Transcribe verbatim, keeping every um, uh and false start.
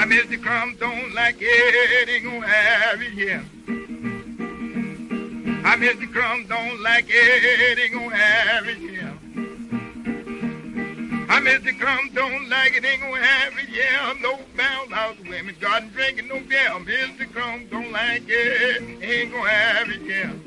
Mister Crumb don't like it, ain't gonna have it here. I Mister Crumb don't like it, ain't gonna have it here. I Mister Crumb don't like it, ain't gonna have it, yeah. No bound house women, garden drinking no beer. Mister Crumb don't like it, ain't gonna have it, yeah.